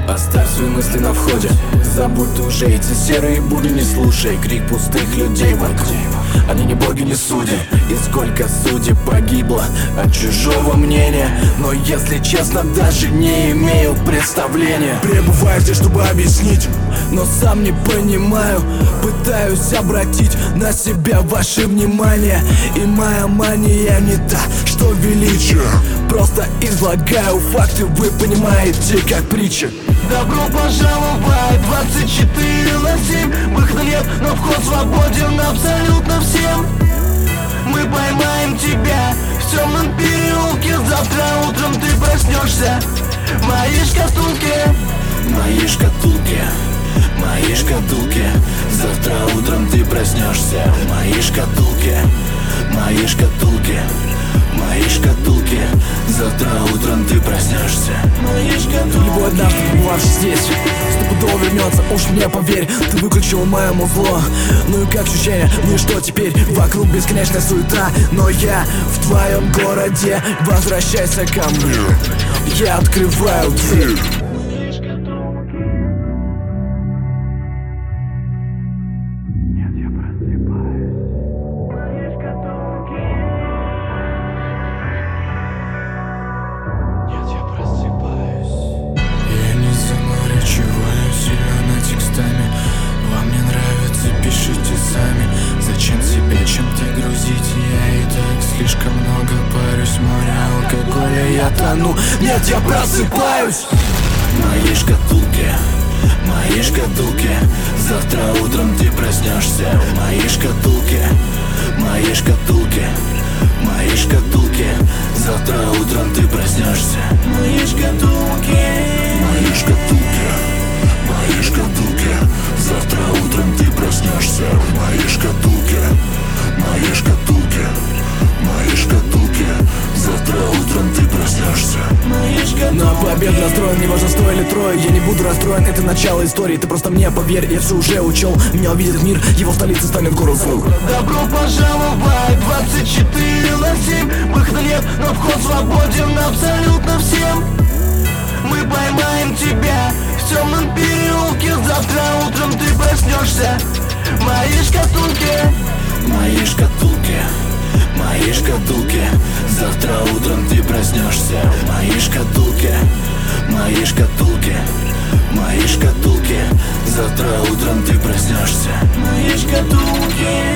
Оставь свои мысли на входе, забудь ты уже эти серые будни. Не слушай крик пустых людей вокруг, они не боги, не судьи. И сколько судеб погибло от чужого мнения, но если честно, даже не имею представления. Пребываю здесь, чтобы объяснить, но сам не понимаю. Пытаюсь обратить на себя ваше внимание, и моя мания не та, что величие. Просто излагаю факты, вы понимаете, как притча. Добро пожаловать 24/7. Выхода нет, но вход свободен абсолютно всем. Мы поймаем тебя в темном переулке. Завтра утром ты проснешься в моей шкатулке. Моей шкатулке, моей шкатулке. Завтра утром ты проснешься в моей шкатулке, моей шкатулке, моей шкатулке. Завтра утром ты проснешься в моей шкатулке. Любой однажды побывавший здесь стопудово вернется, уж мне поверь. Ты выключил моему зло. Ну и как ощущение, ну и что теперь? Вокруг бесконечная суета, но я в твоем городе. Возвращайся ко мне, я открываю дверь. Вам не нравится, пишите сами. Зачем себя чем-то грузить? Я и так слишком много парюсь. Море алкоголя, я тону. Нет, я просыпаюсь в моей шкатулке, моей шкатулке. Завтра утром ты проснешься в моей шкатулке, моей шкатулке, моей шкатулке. Завтра утром ты проснешься в моей шкатулке, моей шкатулке, моей шкатулке. Завтра утром ты проснешься в моей шкатулке, моей шкатулке, моей шкатулке. Завтра утром ты проснешься в моей шкатулке. На победу настроен, не важно, 100 или трое. Я не буду расстроен, это начало истории. Ты просто мне поверь, я все уже учел. Меня увидит мир, его столица станет город звук. Добро пожаловать 24/7. Выхода нет, но вход свободен абсолютно всем. Мы поймаем тебя в темном переулке. Завтра утром ты проснешься в моей шкатулке, моей шкатулке, моей шкатулке. Завтра утром ты проснешься в моей шкатулке, моей шкатулке, моей шкатулке. Завтра утром ты проснешься в моей шкатулке.